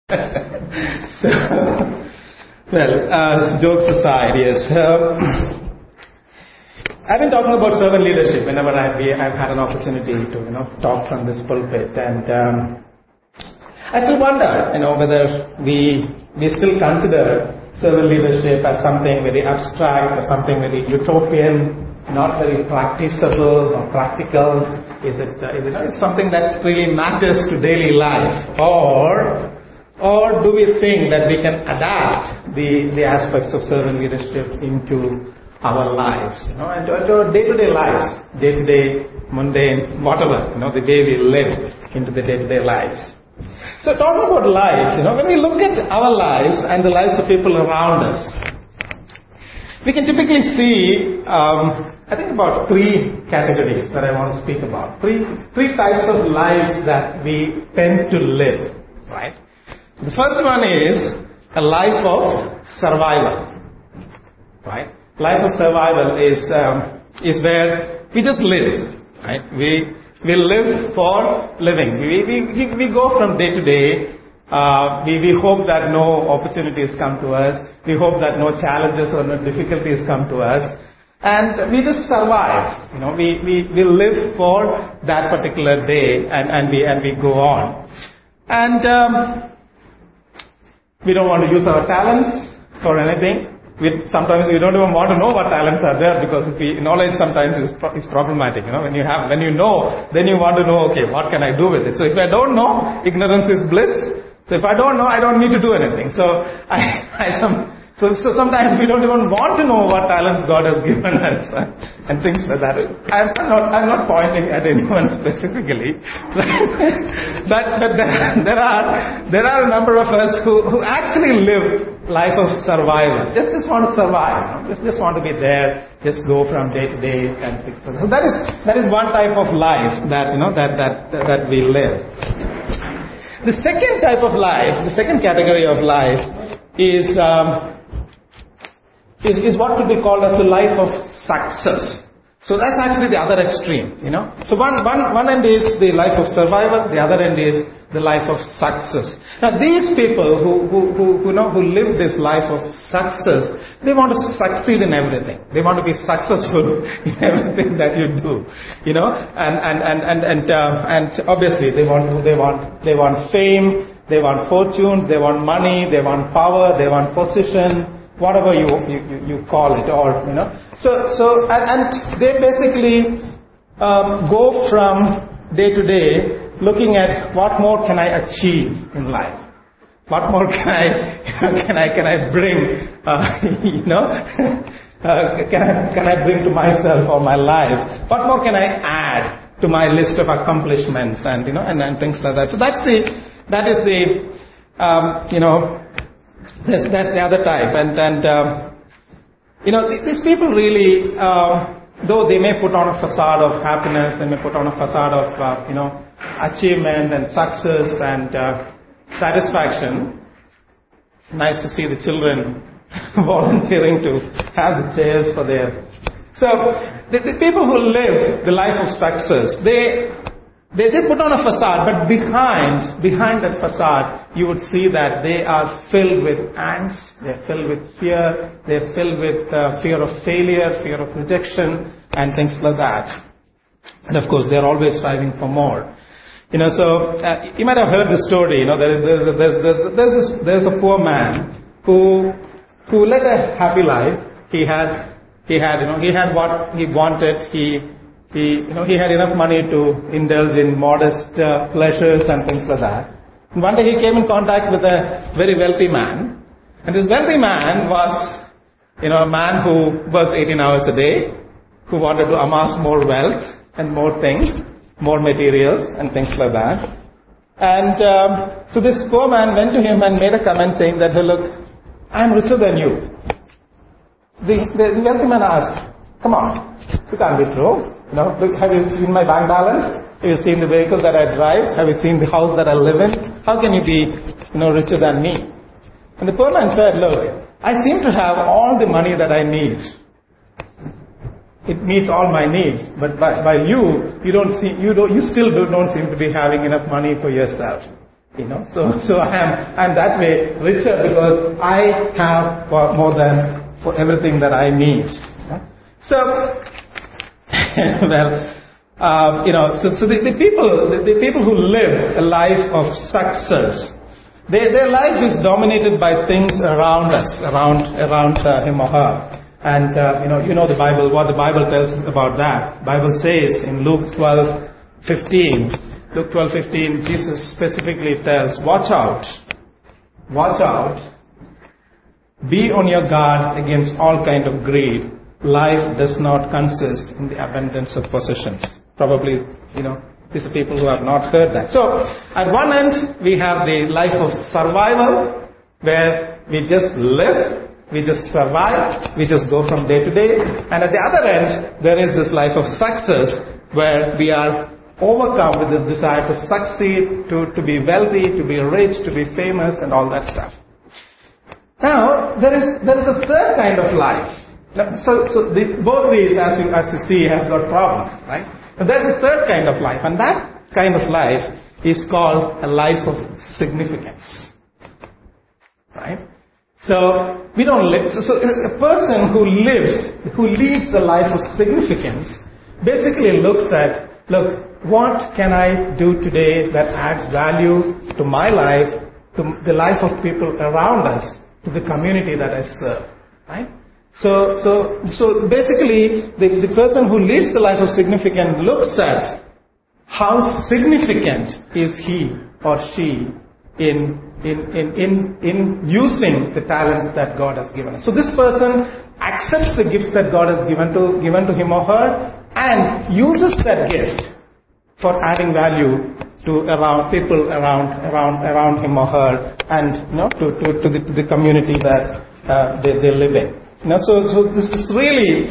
So, well, jokes aside, yes. I've been talking about servant leadership whenever I've had an opportunity to talk from this pulpit, and I still wonder whether we still consider servant leadership as something very abstract or something very utopian, not very practicable or practical. Is it something that really matters to daily life, or do we think that we can adapt the aspects of servant leadership into our lives, and to our day-to-day lives, day-to-day, mundane, whatever, the way we live into the day-to-day lives. So talking about lives, when we look at our lives and the lives of people around us, we can typically see, I think about three categories that I want to speak about. Three types of lives that we tend to live, right? The first one is a life of survival, right? Life of survival is where we just live, right? We live for living. We go from day to day. We hope that no opportunities come to us. We hope that no challenges or no difficulties come to us, and we just survive. We live for that particular day, and we go on, and we don't want to use our talents for anything. Sometimes we don't even want to know what talents are there, because knowledge sometimes is problematic. When you know, then you want to know, okay, what can I do with it? So if I don't know, ignorance is bliss. So if I don't know, I don't need to do anything. So so sometimes we don't even want to know what talents God has given us and things like that. I'm not pointing at anyone specifically, but there are a number of us who actually live life of survival. Just want to survive. Just want to be there. Just go from day to day and things like that. So that is one type of life that we live. The second type of life, the second category of life is what could be called as the life of success. So that's actually the other extreme, So one end is the life of survival, the other end is the life of success. Now these people who live this life of success, they want to succeed in everything. They want to be successful in everything that you do, and obviously they want fame, they want fortune, they want money, they want power, they want position, whatever you call it, or So and they basically go from day to day looking at what more can I achieve in life, what more can I bring, can I bring to myself or my life, what more can I add to my list of accomplishments, and and things like that. So that's the other type, and these people really, though they may put on a facade of happiness, they may put on a facade of achievement and success and satisfaction. Nice to see the children volunteering to have the chairs for their. So the people who live the life of success, they put on a facade, but behind that facade, you would see that they are filled with angst, they're filled with fear, they're filled with fear of failure, fear of rejection, and things like that. And of course, they're always striving for more. So you might have heard the story. There's a poor man who led a happy life. He had what he wanted. He had enough money to indulge in modest pleasures and things like that. And one day he came in contact with a very wealthy man. And this wealthy man was, a man who worked 18 hours a day, who wanted to amass more wealth and more things, more materials and things like that. And so this poor man went to him and made a comment saying that, hey, look, I'm richer than you. The wealthy man asked, come on, you can't be true. Look, have you seen my bank balance? Have you seen the vehicle that I drive? Have you seen the house that I live in? How can you be, richer than me? And the poor man said, look, I seem to have all the money that I need. It meets all my needs. But while you still don't seem to be having enough money for yourself. So I'm that way richer because I have more than for everything that I need. So, the people who live a life of success, their life is dominated by things around us, around him or her. And the Bible, what the Bible tells about that. The Bible says in Luke 12:15, Jesus specifically tells, watch out, be on your guard against all kind of greed. Life does not consist in the abundance of possessions. Probably, these are people who have not heard that. So, at one end, we have the life of survival, where we just live, we just survive, we just go from day to day. And at the other end, there is this life of success, where we are overcome with the desire to succeed, to be wealthy, to be rich, to be famous, and all that stuff. Now, there is a third kind of life. Both these, as you see, has got problems, right? But there's a third kind of life, and that kind of life is called a life of significance, right? So we don't live. So a person who leads a life of significance, basically looks at, what can I do today that adds value to my life, to the life of people around us, to the community that I serve, right? So basically, the person who leads the life of significance looks at how significant is he or she in using the talents that God has given us. So this person accepts the gifts that God has given to him or her and uses that gift for adding value to people around him or her, and to the community that they live in. So this is really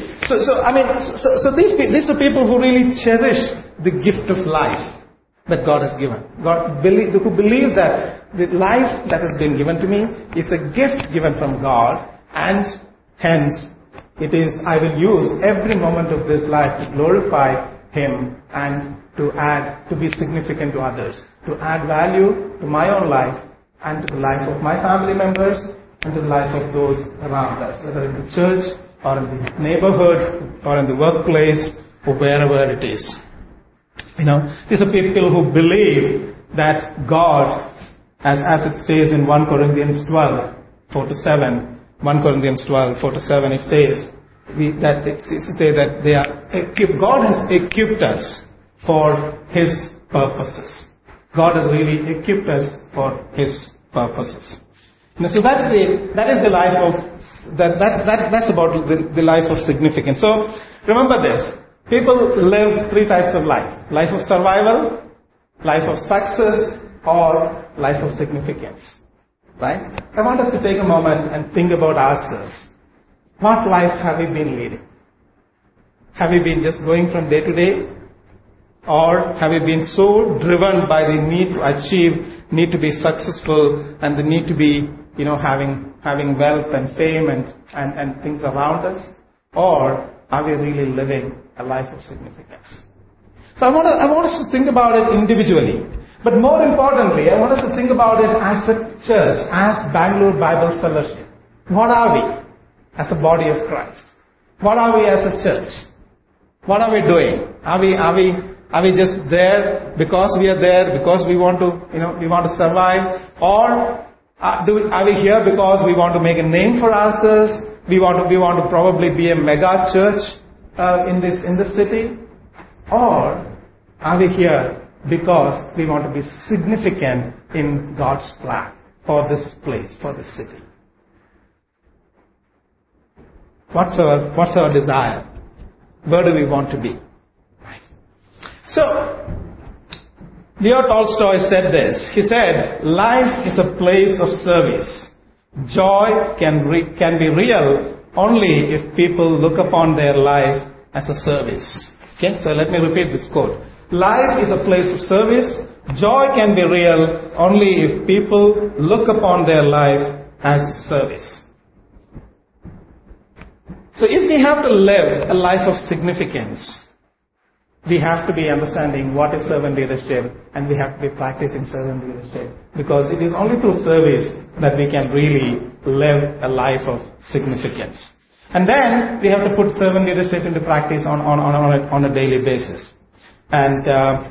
so these are people who really cherish the gift of life that God has given. Who believe that the life that has been given to me is a gift given from God, and hence I will use every moment of this life to glorify Him and to be significant to others, to add value to my own life and to the life of my family members and to the life of those around us, whether in the church or in the neighborhood or in the workplace or wherever it is. These are people who believe that God, as it says in 1 Corinthians 12, 4-7, 1 Corinthians 12, 4-7, it says that God has equipped us for His purposes. God has really equipped us for His purposes. So that's the life of that's about the life of significance. So remember this: people live three types of life: life of survival, life of success, or life of significance. Right? I want us to take a moment and think about ourselves. What life have we been leading? Have we been just going from day to day? Or have we been so driven by the need to achieve, need to be successful, and the need to be, having wealth and fame and things around us? Or are we really living a life of significance? So I want us to think about it individually. But more importantly, I want us to think about it as a church, as Bangalore Bible Fellowship. What are we as a body of Christ? What are we as a church? What are we doing? Are we just there because we are there, because we want to survive? Or are we here because we want to make a name for ourselves? We want to probably be a mega church in this city? Or are we here because we want to be significant in God's plan for this place, for this city? What's our desire? Where do we want to be? Right. So, Leo Tolstoy said this. He said, life is a place of service. Joy can be real only if people look upon their life as a service. Okay, so let me repeat this quote. Life is a place of service. Joy can be real only if people look upon their life as service. So if we have to live a life of significance, we have to be understanding what is servant leadership, and we have to be practicing servant leadership, because it is only through service that we can really live a life of significance. And then we have to put servant leadership into practice on a daily basis. And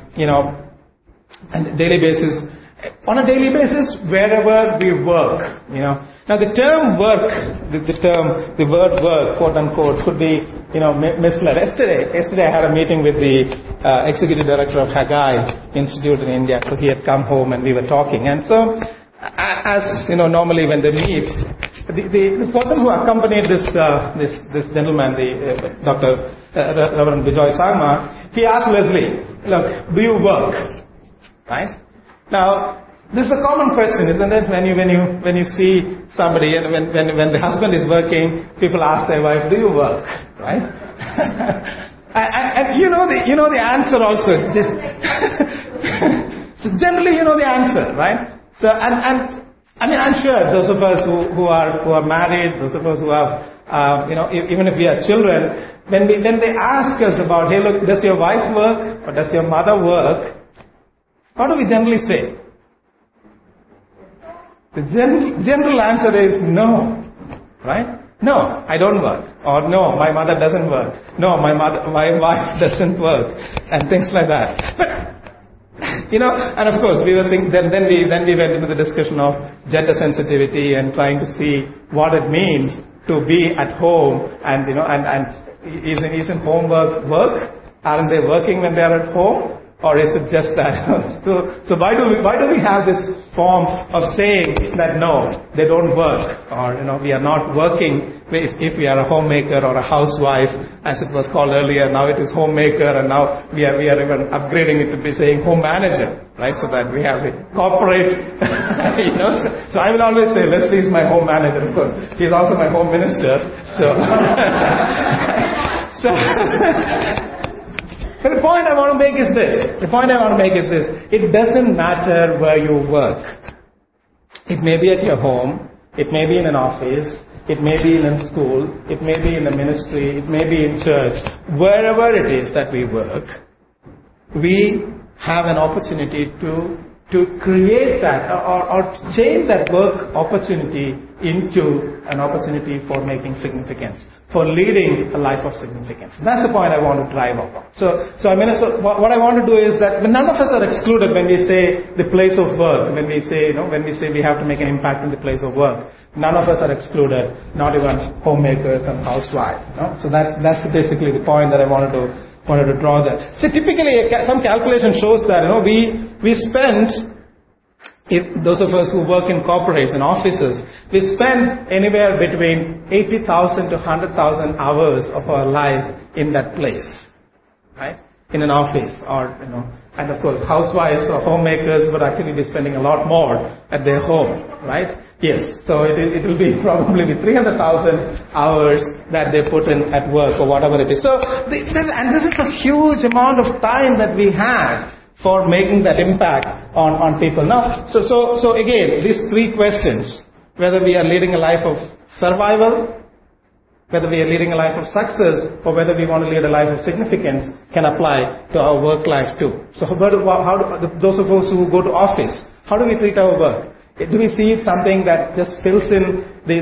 and daily basis, on a daily basis, wherever we work, Now the term work, the word work, quote unquote, could be, misled. Yesterday I had a meeting with the executive director of Haggai Institute in India. So he had come home and we were talking. And so, as normally when they meet, the person who accompanied this gentleman, the Dr. Reverend Bijoy Sarma, he asked Leslie, look, do you work? Right? Now, this is a common question, isn't it? When you see somebody, and when the husband is working, people ask their wife, do you work? Right? and you know the answer also. So generally you know the answer, right? So and I mean, I'm sure those of us who are married, those of us who have even if we are children, when they ask us about, hey, look, does your wife work or does your mother work? What do we generally say? The general answer is no, right? No, I don't work. Or no, my mother doesn't work. No, my wife doesn't work. And things like that. But, and of course we were then we went into the discussion of gender sensitivity and trying to see what it means to be at home and, and isn't homework work? Aren't they working when they are at home? Or is it just that? So why do we have this form of saying that no, they don't work, or we are not working if we are a homemaker or a housewife, as it was called earlier. Now it is homemaker, and now we are even upgrading it to be saying home manager, right? So that we have the corporate, So I will always say Leslie is my home manager. Of course, he is also my home minister. So. But the point I want to make is this. It doesn't matter where you work. It may be at your home. It may be in an office. It may be in a school. It may be in a ministry. It may be in church. Wherever it is that we work, we have an opportunity to create that or change that work opportunity into an opportunity for making significance, for leading a life of significance. That's the point I want to drive upon. So what I want to do is that none of us are excluded when we say the place of work, when we say we have to make an impact in the place of work. None of us are excluded, not even homemakers and housewives. So that's basically the point that I wanted to draw there. So typically, some calculation shows that we spend, if those of us who work in corporates and offices, we spend anywhere between 80,000 to 100,000 hours of our life in that place, right? In an office, or and of course, housewives or homemakers would actually be spending a lot more at their home, right? Yes, so it will be probably 300,000 hours that they put in at work or whatever it is. So this is a huge amount of time that we have for making that impact on people. Now, so again, these three questions, whether we are leading a life of survival, whether we are leading a life of success, or whether we want to lead a life of significance, can apply to our work life too. So those of us who go to office, how do we treat our work? Do we see it something that just fills in the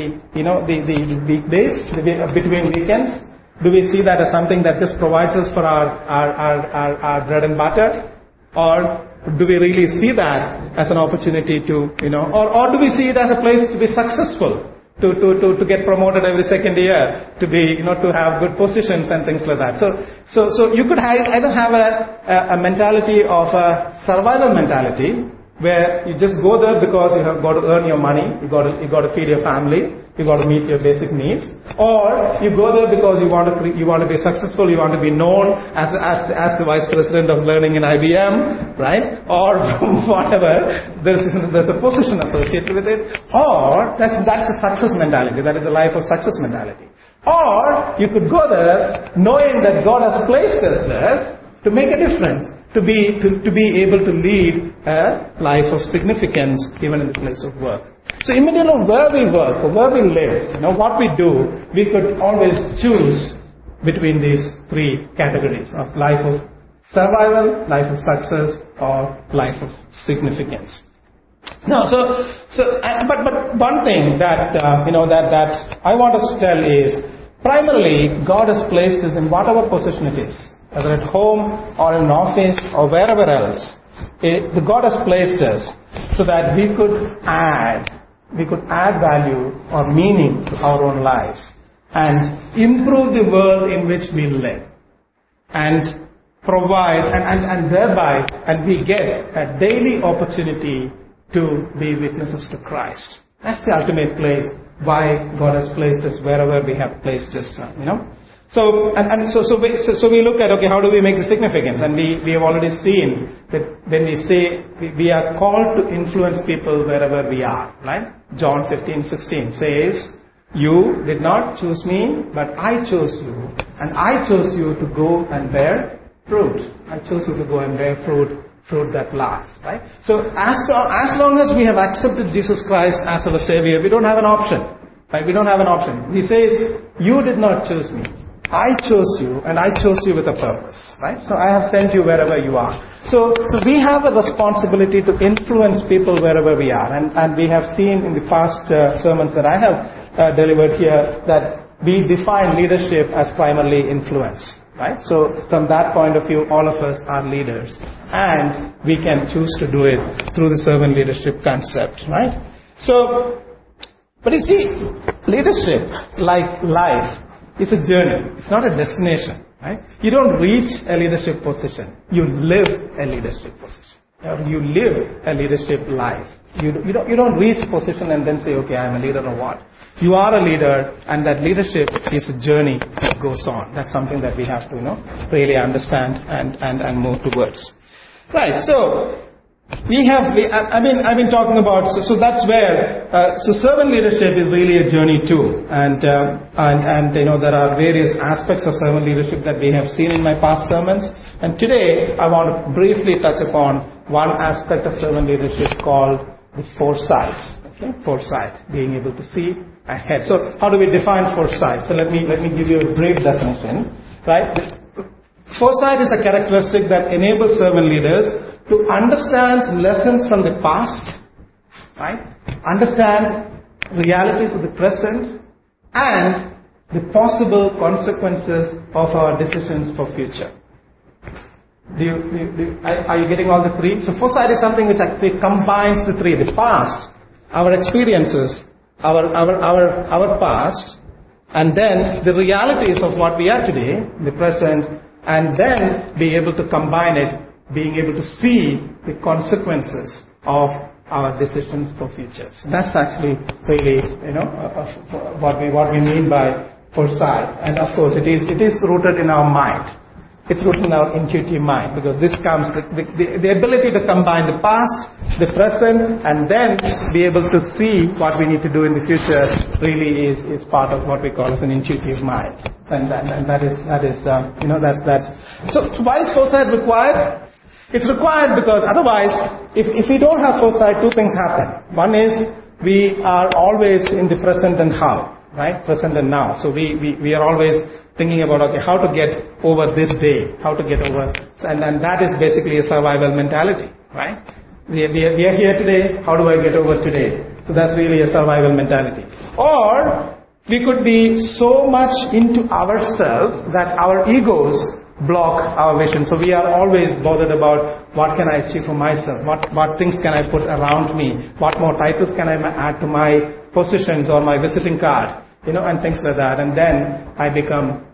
weekdays between weekends? Do we see that as something that just provides us for our bread and butter? Or do we really see that as an opportunity to, or do we see it as a place to be successful? To get promoted every second year, to be, to have good positions and things like that. So you could either have a mentality of a survival mentality, where you just go there because you have got to earn your money, you got to feed your family, you got to meet your basic needs, or you go there because you want to be successful, you want to be known as the vice president of learning in IBM, right? Or whatever. There's a position associated with it, or that's a success mentality. That is a life of success mentality. Or you could go there knowing that God has placed us there to make a difference, to be able to lead a life of significance even in the place of work. So immediately where we work or where we live, what we do, we could always choose between these three categories of life of survival, life of success, or life of significance. No, but one thing that that I want us to tell is, primarily God has placed us in whatever position it is, whether at home or in an office or wherever else. God has placed us so that we could add value or meaning to our own lives and improve the world in which we live, and provide and thereby we get a daily opportunity to be witnesses to Christ. That's the ultimate place why God has placed us wherever we have placed us. So we look at, okay, how do we make the significance? And we have already seen that when we say we are called to influence people wherever we are, right? John 15:16 says, "You did not choose me, but I chose you, and I chose you to go and bear fruit." I chose you to go and bear fruit that lasts, right? So as long as we have accepted Jesus Christ as our Savior, we don't have an option, right? We don't have an option. He says, "You did not choose me. I chose you, and I chose you with a purpose," right? So I have sent you wherever you are. So we have a responsibility to influence people wherever we are. And we have seen in the past sermons that I have delivered here that we define leadership as primarily influence, right? So from that point of view, all of us are leaders. And we can choose to do it through the servant leadership concept, right? So, but you see, leadership, like life, is a journey. It's not a destination, right? You don't reach a leadership position. You live a leadership position. Or you live a leadership life. You don't reach position and then say, okay, I'm a leader or what. You are a leader, and that leadership is a journey that goes on. That's something that we have to, really understand and move towards. Right, so I've been talking about, so that's where, so servant leadership is really a journey too. And there are various aspects of servant leadership that we have seen in my past sermons. And today, I want to briefly touch upon one aspect of servant leadership called the foresight. Okay, foresight, being able to see ahead. So how do we define foresight? So let me give you a brief definition, right? Foresight is a characteristic that enables servant leaders to understand lessons from the past, right? Understand realities of the present and the possible consequences of our decisions for future. Are you getting all the three? So foresight is something which actually combines the three: the past, our experiences, our past, and then the realities of what we are today, the present, and then be able to combine it, being able to see the consequences of our decisions for future. So that's actually really, what we mean by foresight. And of course, it is rooted in our mind. It's rooted in our intuitive mind, because this comes, the ability to combine the past, the present, and then be able to see what we need to do in the future really is part of what we call as an intuitive mind. And that is that's so why is foresight required? It's required because otherwise, if we don't have foresight, two things happen. One is we are always in the present and how, right? Present and now. So we are always thinking about, okay, how to get over this day, how to get over, and that is basically a survival mentality, right? We are here today, how do I get over today? So that's really a survival mentality. Or we could be so much into ourselves that our egos block our vision. So we are always bothered about what can I achieve for myself, what things can I put around me, what more titles can I add to my positions or my visiting card, and things like that. And then I become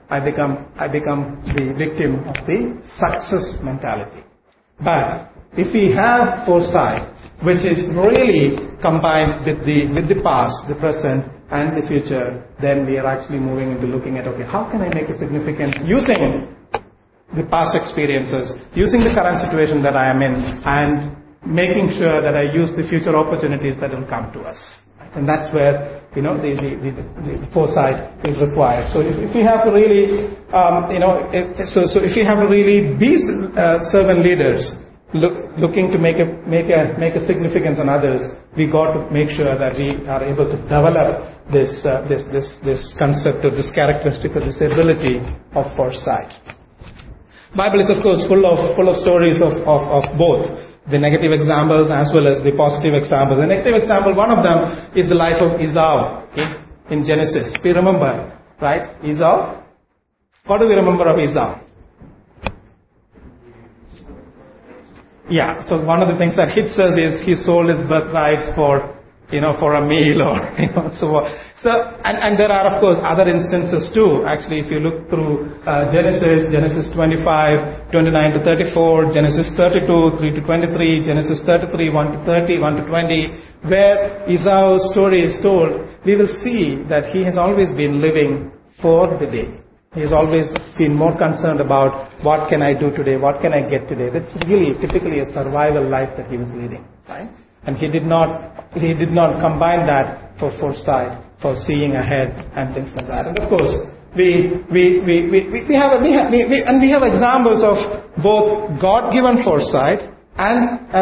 the victim of the success mentality. But if we have foresight, which is really combined with the past, the present, and the future, then we are actually moving into looking at, okay, how can I make a significance using the past experiences, using the current situation that I am in, and making sure that I use the future opportunities that will come to us. And that's where, the foresight is required. So if we have to really, if we have to really be servant leaders, looking to make a significance on others, we got to make sure that we are able to develop this concept or this characteristic or this ability of foresight. Bible is of course full of stories of both the negative examples as well as the positive examples. The negative example, one of them is the life of Esau in Genesis. We remember, right? Esau. What do we remember of Esau? Yeah, so one of the things that hits us is he sold his birthrights for a meal or, so, and there are of course other instances too. Actually, if you look through Genesis 25, 29 to 34, Genesis 32, 3 to 23, Genesis 33, 1 to 30, 1 to 20, where Esau's story is told, we will see that he has always been living for the day. He has always been more concerned about what can I do today, what can I get today. That's really typically a survival life that he was leading, right? And he did not combine that for foresight, for seeing ahead and things like that. And of course, we have examples of both God-given foresight and a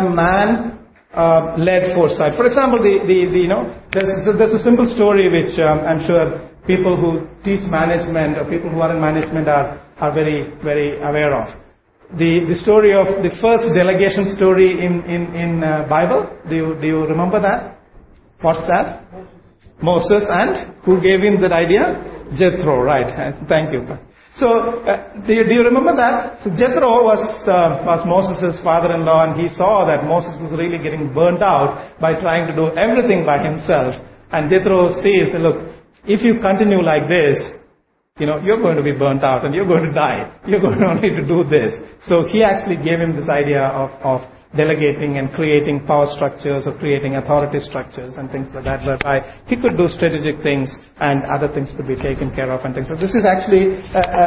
man-led foresight. For example, there's a simple story which I'm sure people who teach management or people who are in management are very, very aware of. The story of the first delegation story in Bible. Do you remember that? What's that? Moses, and who gave him that idea? Jethro, right? Thank you. So, do you remember that? So Jethro was Moses' father-in-law, and he saw that Moses was really getting burnt out by trying to do everything by himself. And Jethro says, look, if you continue like this, you're going to be burnt out and you're going to die. You're going to need to do this. So he actually gave him this idea of delegating and creating power structures or creating authority structures and things like that, whereby he could do strategic things and other things could be taken care of and things. So this is actually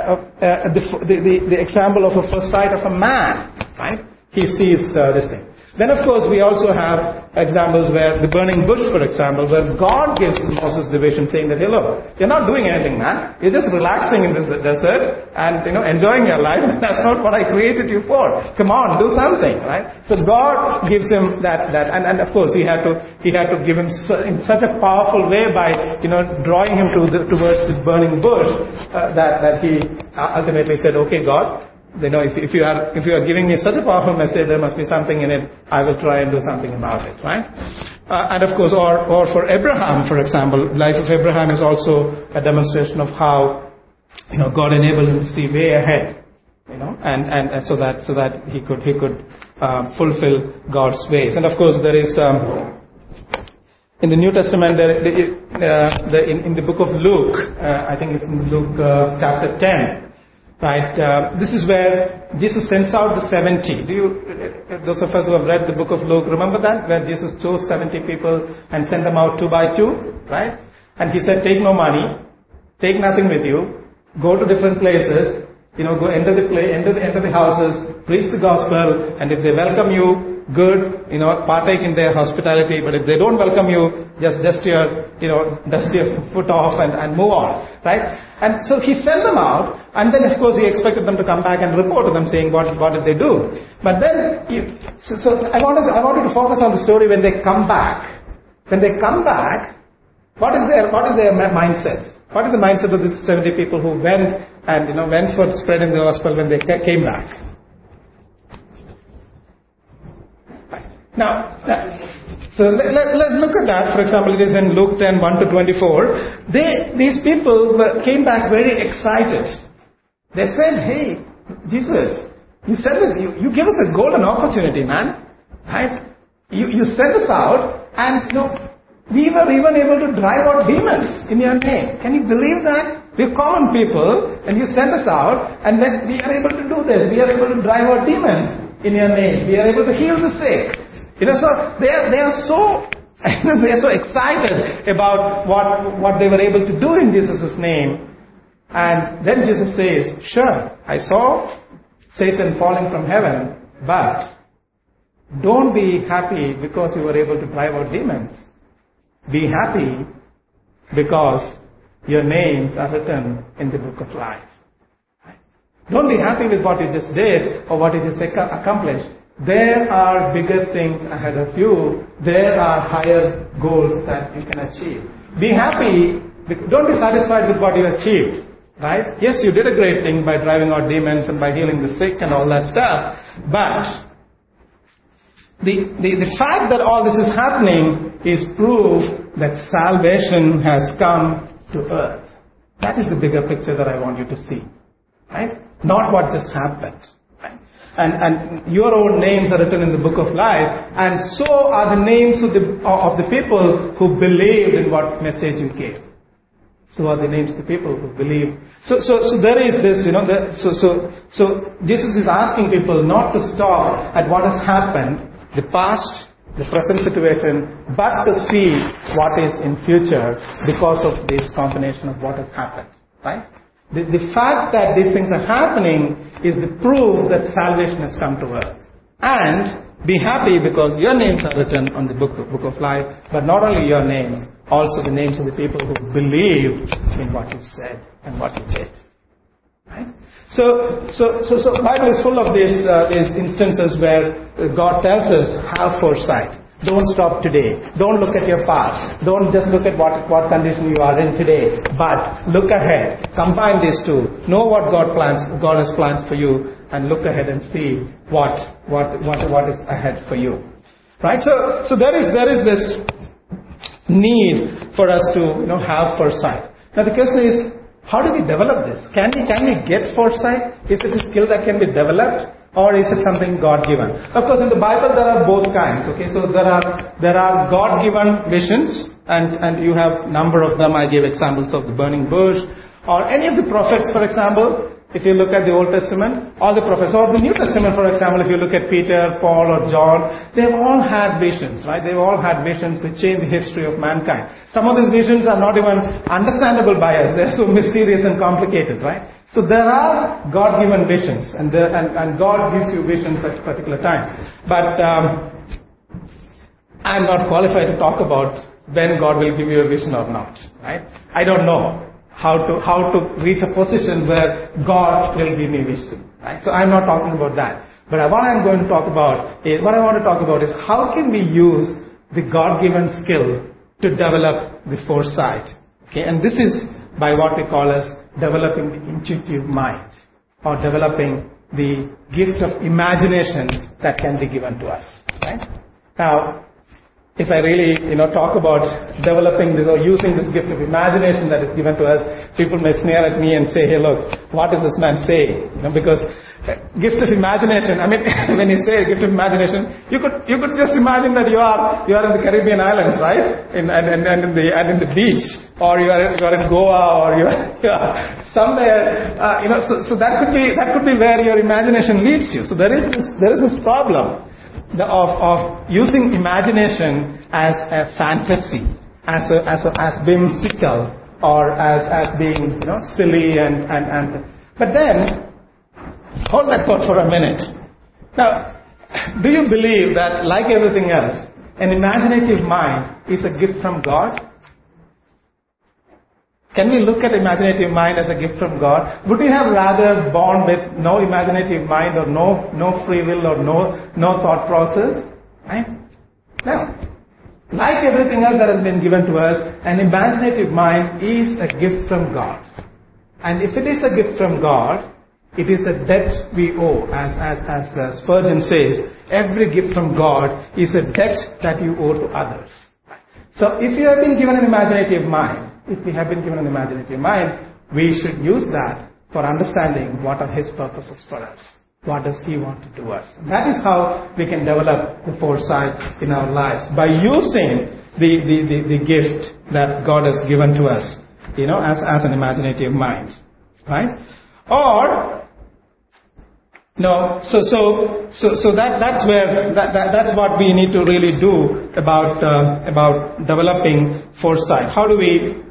the example of a foresight of a man, right? He sees this thing. Then of course we also have examples where the burning bush, for example, where God gives Moses the vision saying that, hey look, you're not doing anything, man. You're just relaxing in this desert and, enjoying your life. That's not what I created you for. Come on, do something, right? So God gives him that, and of course he had to give him in such a powerful way by, drawing him towards this burning bush, that he ultimately said, okay, God, if you are giving me such a powerful message, there must be something in it. I will try and do something about it, right? And of course, or for Abraham, for example, life of Abraham is also a demonstration of how, God enabled him to see way ahead, and so that he could fulfill God's ways. And of course, there is in the New Testament, in the book of Luke, I think it's in Luke chapter 10. Right, this is where Jesus sends out the 70. Those of us who have read the book of Luke, remember that? Where Jesus chose 70 people and sent them out 2 by 2, right? And he said, take no money, take nothing with you, go to different places, go enter the houses, preach the gospel, and if they welcome you, good, partake in their hospitality, but if they don't welcome you, just dust your foot off and move on, right? And so he sent them out, and then of course he expected them to come back and report to them saying what did they do. But then, so I wanted to focus on the story when they come back. When they come back, what is their mindset? What is the mindset of these 70 people who went for spreading the gospel when they came back? Now, so let's look at that. For example, it is in Luke 10, 1 to 24. These people came back very excited. They said, hey, Jesus, you sent us, you give us a golden opportunity, man. Right? You sent us out, and we were even able to drive out demons in your name. Can you believe that? We're common people, and you sent us out, and then we are able to do this. We are able to drive out demons in your name. We are able to heal the sick. So they are so excited about what they were able to do in Jesus' name. And then Jesus says, sure, I saw Satan falling from heaven, but don't be happy because you were able to drive out demons. Be happy because your names are written in the book of life. Don't be happy with what you just did or what you just accomplished. there are bigger things ahead of you. There are higher goals that you can achieve. Be happy. Don't be satisfied with what you achieved. Right? Yes, you did a great thing by driving out demons and by healing the sick and all that stuff. But the fact that all this is happening is proof that salvation has come to earth. That is the bigger picture that I want you to see. Right? Not what just happened. Right? And your own names are written in the book of life, and so are the names of the people who believed in what message you gave. So are the names of the people who believe. So there is this, so Jesus is asking people not to stop at what has happened, the past, the present situation, but to see what is in future because of this combination of what has happened. Right? The fact that these things are happening is the proof that salvation has come to earth. And be happy because your names are written on the book of life, but not only your names, also the names of the people who believed in what you said and what you did. Right? So Bible is full of these instances where God tells us, have foresight. Don't stop today. Don't look at your past. Don't just look at what condition you are in today. But look ahead. Combine these two. Know what God has plans for you, and look ahead and see what is ahead for you. Right? So there is this need for us to have foresight. Now the question is, how do we develop this? Can we get foresight? Is it a skill that can be developed? Or is it something God-given? Of course, in the Bible there are both kinds. Okay, so there are God-given visions, and you have number of them. I gave examples of the burning bush, or any of the prophets, for example. If you look at the Old Testament, all the prophets, or the New Testament, for example, if you look at Peter, Paul, or John, they've all had visions, right? They've all had visions which change the history of mankind. Some of these visions are not even understandable by us. They're so mysterious and complicated, right? So there are God-given visions, and God gives you visions at a particular time. But I'm not qualified to talk about when God will give you a vision or not, right? I don't know how to reach a position where God will give me vision, right? So I'm not talking about that. But what I want to talk about is how can we use the God-given skill to develop the foresight. Okay, and this is by what we call as developing the intuitive mind, or developing the gift of imagination that can be given to us. Right? Now, if I really, talk about developing this or using this gift of imagination that is given to us, people may sneer at me and say, "Hey, look, what is this man saying?" Because gift of imagination. I mean, when you say gift of imagination, you could just imagine that you are in the Caribbean islands, right? And in the beach, or you are in Goa, or you are somewhere. So that could be where your imagination leads you. So there is this problem of using imagination as a fantasy, as whimsical, or as being silly and but then hold that thought for a minute. Now, do you believe that, like everything else, an imaginative mind is a gift from God? Can we look at imaginative mind as a gift from God? Would you have rather born with no imaginative mind, or no free will, or no thought process? Right? No. Like everything else that has been given to us, an imaginative mind is a gift from God. And if it is a gift from God, it is a debt we owe. As Spurgeon says, every gift from God is a debt that you owe to others. So if you have been given an imaginative mind, we should use that for understanding what are His purposes for us. What does He want to do us? That is how we can develop the foresight in our lives, by using the gift that God has given to us, as an imaginative mind, right? Or no, so that's what we need to really do about developing foresight. How do we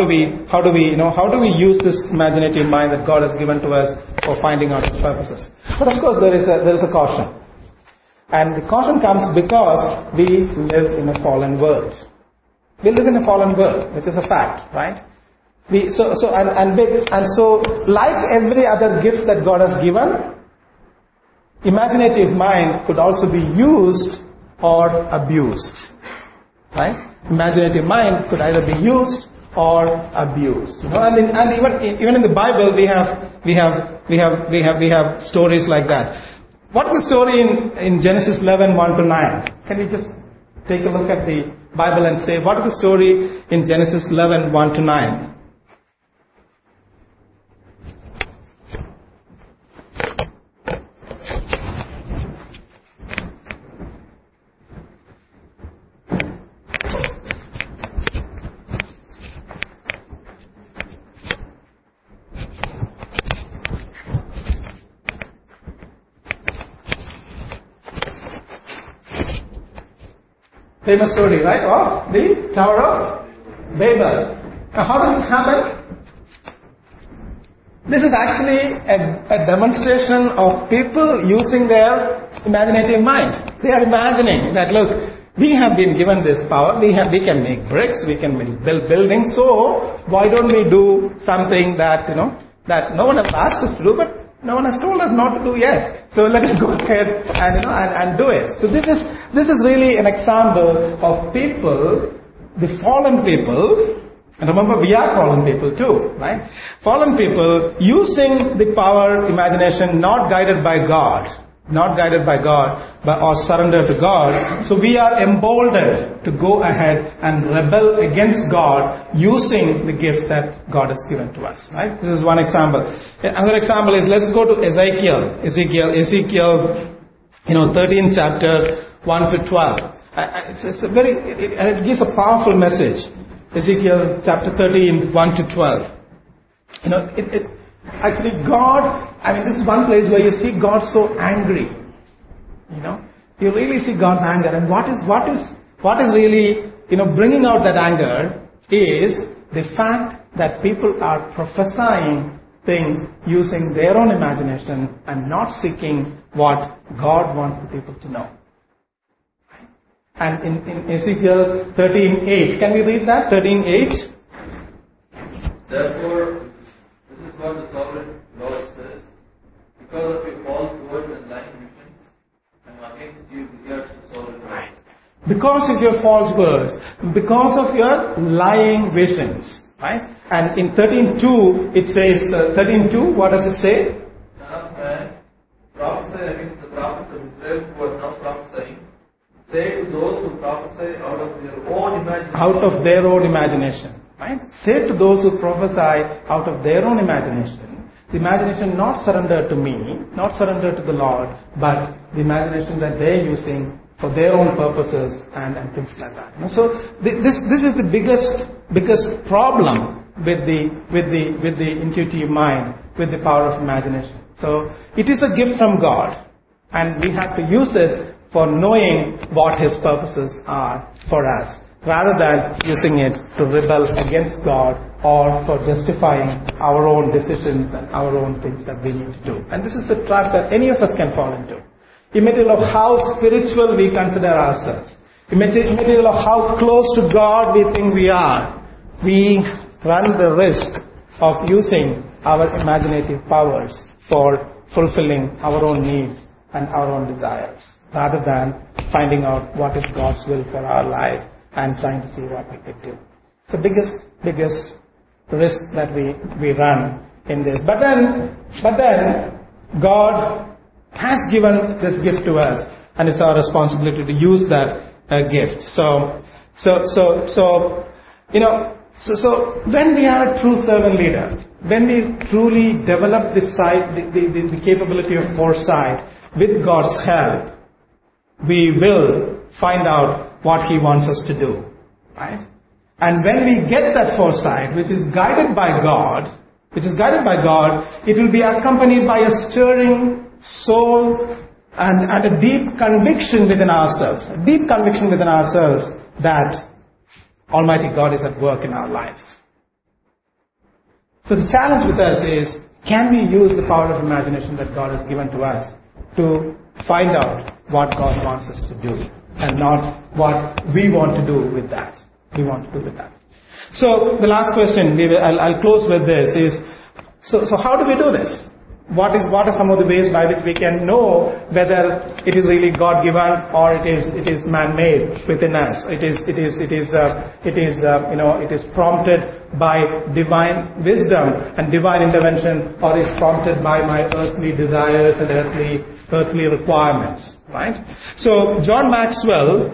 use this imaginative mind that God has given to us for finding out His purposes? But of course there is a caution. And the caution comes because we live in a fallen world. We live in a fallen world, which is a fact, right? So like every other gift that God has given, imaginative mind could also be used or abused. Right? Imaginative mind could either be used or abused. And even in the Bible we have stories like that. What's the story in Genesis 11, 1-9? Can we just take a look at the Bible and say, what is the story in Genesis 11, 1-9? Famous story, right? Of the Tower of Babel. Now, how does this happen? This is actually a demonstration of people using their imaginative mind. They are imagining that, look, we have been given this power. We can make bricks. We can build buildings. So why don't we do something that that no one has asked us to do, but no one has told us not to do yet. So let us go ahead and do it. So this is really an example of people, the fallen people, and remember we are fallen people too, right? Fallen people using the power, imagination, not guided by God, but or surrender to God. So we are emboldened to go ahead and rebel against God using the gift that God has given to us, right? This is one example. Another example is, let's go to Ezekiel, 13th chapter, 1-12. It gives a powerful message. Ezekiel chapter 13, 1-12. Actually, God, this is one place where you see God so angry. You really see God's anger. And what is really, bringing out that anger is the fact that people are prophesying things using their own imagination and not seeking what God wants the people to know. And in Ezekiel 13:8, can we read that? 13:8. Therefore, this is what the sovereign Lord says: because of your false words and lying visions, I am against you, declares the sovereign Lord. Right. Because of your false words, because of your lying visions, right? And in 13:2, it says, 13:2, what does it say? Son of man, prophesy against the prophets of Israel who are now prophesying. Say to those who prophesy out of their own imagination. Out of their own imagination. Right? Say to those who prophesy out of their own imagination. The imagination not surrendered to me, not surrendered to the Lord, but the imagination that they're using for their own purposes and things like that. So this is the biggest problem with the intuitive mind, with the power of imagination. So it is a gift from God, and we have to use it for knowing what His purposes are for us, rather than using it to rebel against God or for justifying our own decisions and our own things that we need to do. And this is a trap that any of us can fall into. Immaterial of how spiritual we consider ourselves, immaterial of how close to God we think we are, we run the risk of using our imaginative powers for fulfilling our own needs and our own desires, rather than finding out what is God's will for our life and trying to see what we could do. It's the biggest risk that we run in this. But then God has given this gift to us, and it's our responsibility to use that gift. So when we are a true servant leader, when we truly develop the capability of foresight with God's help, we will find out what He wants us to do, right? And when we get that foresight, which is guided by God, it will be accompanied by a stirring soul and a deep conviction within ourselves, that Almighty God is at work in our lives. So the challenge with us is, can we use the power of imagination that God has given to us to find out what God wants us to do, and not what we want to do with that. So the last question, I'll close with this, is, so how do we do this? what are some of the ways by which we can know whether it is really God-given or it is man-made within us? It is prompted by divine wisdom and divine intervention, or is prompted by my earthly desires and earthly requirements, right? So John Maxwell,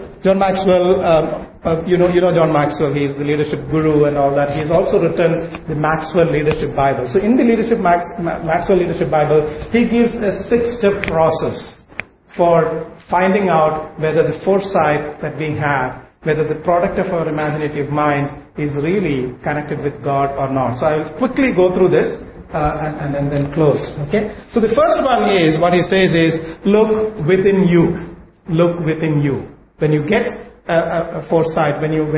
you know John Maxwell. He is the leadership guru and all that. He has also written the Maxwell Leadership Bible. So in the Maxwell Leadership Bible, he gives a 6-step process for finding out whether the foresight that we have, whether the product of our imaginative mind is really connected with God or not. So I will quickly go through this and then close. Okay. So the first one is, what he says is, look within you. Look within you. When you get a foresight, when your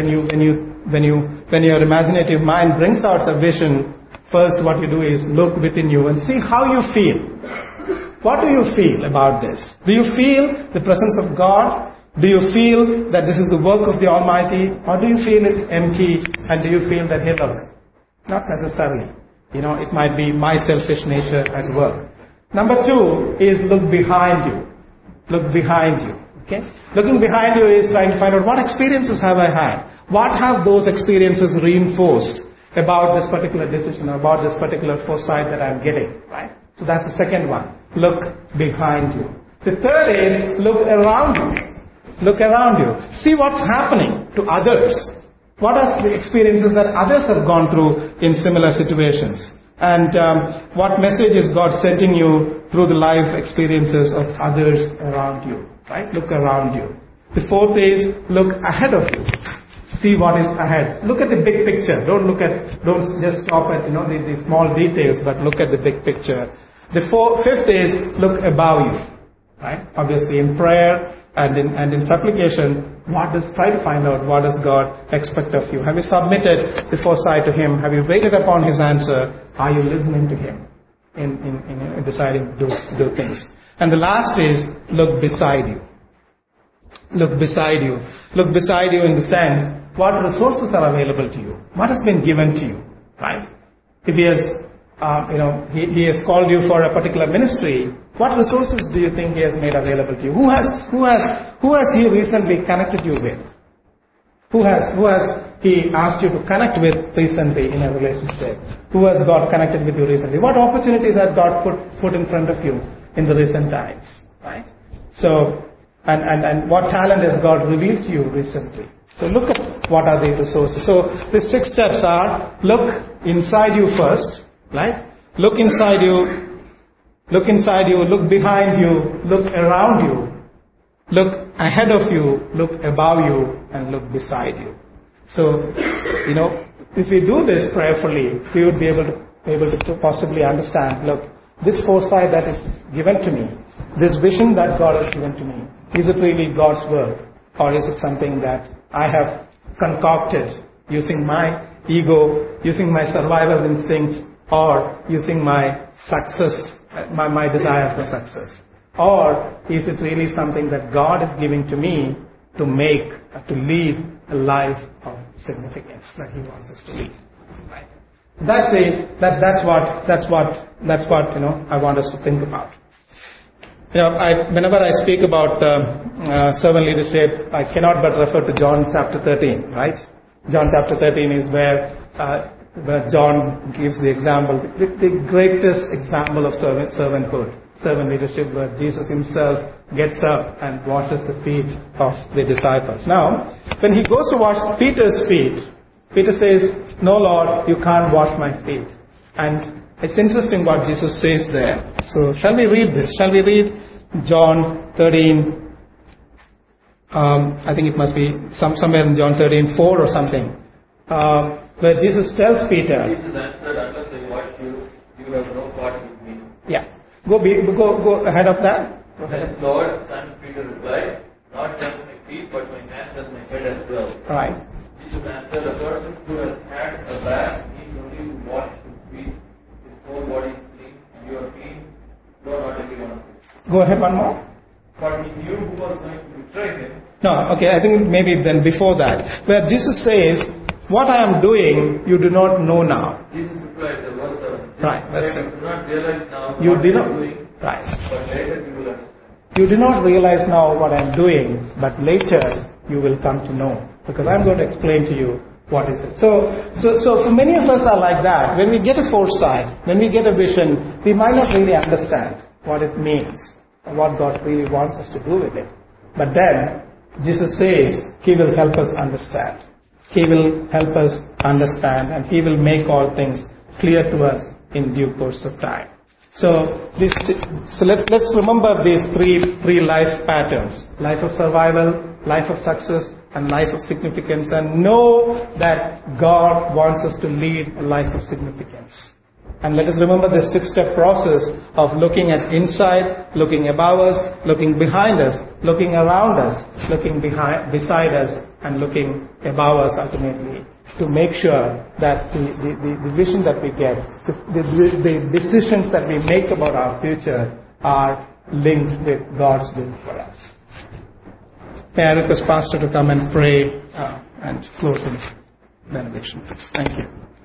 imaginative mind brings out a vision, first what you do is look within you and see how you feel. What do you feel about this? Do you feel the presence of God? Do you feel that this is the work of the Almighty? Or do you feel it empty, and do you feel that, hey, look, not necessarily. It might be my selfish nature at work. Number 2 is look behind you. Look behind you. Okay? Looking behind you is trying to find out, what experiences have I had? What have those experiences reinforced about this particular decision, or about this particular foresight that I'm getting, right? So that's the second one. Look behind you. The third is look around you. Look around you. See what's happening to others. What are the experiences that others have gone through in similar situations? And what message is God sending you through the life experiences of others around you? Right? Look around you. The fourth is look ahead of you. See what is ahead. Look at the big picture. Don't just stop at the small details, but look at the big picture. The fifth is look above you. Right? Obviously, in prayer and in supplication, try to find out what does God expect of you. Have you submitted the foresight to Him? Have you waited upon His answer? Are you listening to Him in deciding to do things? And the last is look beside you. Look beside you. Look beside you in the sense, what resources are available to you? What has been given to you? Right? If He has, He has called you for a particular ministry, what resources do you think He has made available to you? Who has He recently connected you with? Who has He asked you to connect with recently in a relationship? Who has God connected with you recently? What opportunities has God put in front of you in the recent times? Right? So, and what talent has God revealed to you recently? So look at what are the resources. So the 6 steps are, look inside you first, right? Look inside you. Look inside you, look behind you, look around you, look ahead of you, look above you, and look beside you. So, if we do this prayerfully, we would be able to possibly understand, look, this foresight that is given to me, this vision that God has given to me, is it really God's work? Or is it something that I have concocted using my ego, using my survival instincts, or using my success, my desire for success? Or is it really something that God is giving to me to lead a life of significance that He wants us to lead? Right. That's what I want us to think about. Whenever I speak about servant leadership, I cannot but refer to John chapter 13. Right? John chapter 13 is where John gives the example, the greatest example of servanthood, servant leadership, where Jesus Himself gets up and washes the feet of the disciples. Now, when He goes to wash Peter's feet, Peter says, "No, Lord, you can't wash my feet." And it's interesting what Jesus says there. So, shall we read this? Shall we read John 13? I think it must be somewhere in John 13:4 or something. Where Jesus tells Peter, Jesus answered, "Unless I wash you, you have no part with me." Yeah. Go ahead of that. Then Lord, Simon Peter replied, "Not just my feet, but my hands and my head as well." Right. Jesus answered, "A person who has had a bath needs only to wash his feet. His whole body is clean, and you are clean, though not every one of you." Go ahead one more. But he knew who was going to betray him. No, okay, I think maybe then before that, where Jesus says, What I am doing, you do not know now. Jesus replied, the verse 7. Right, verse 7. You do not realize now You what do you not. are doing, Right. but later you will understand. You do not realize now what I am doing, but later you will come to know. Because I'm going to explain to you what is it. So for many of us are like that. When we get a foresight, when we get a vision, we might not really understand what it means, or what God really wants us to do with it. But then, Jesus says, He will help us understand. He will help us understand, and He will make all things clear to us in due course of time. So let's remember these three life patterns: life of survival, life of success, and life of significance, and know that God wants us to lead a life of significance. And let us remember this 6-step process of looking at inside, looking above us, looking behind us, looking around us, looking beside us, and looking above us ultimately, to make sure that the vision that we get, the decisions that we make about our future are linked with God's will for us. May I request Pastor to come and pray and close in benediction, please. Thank you.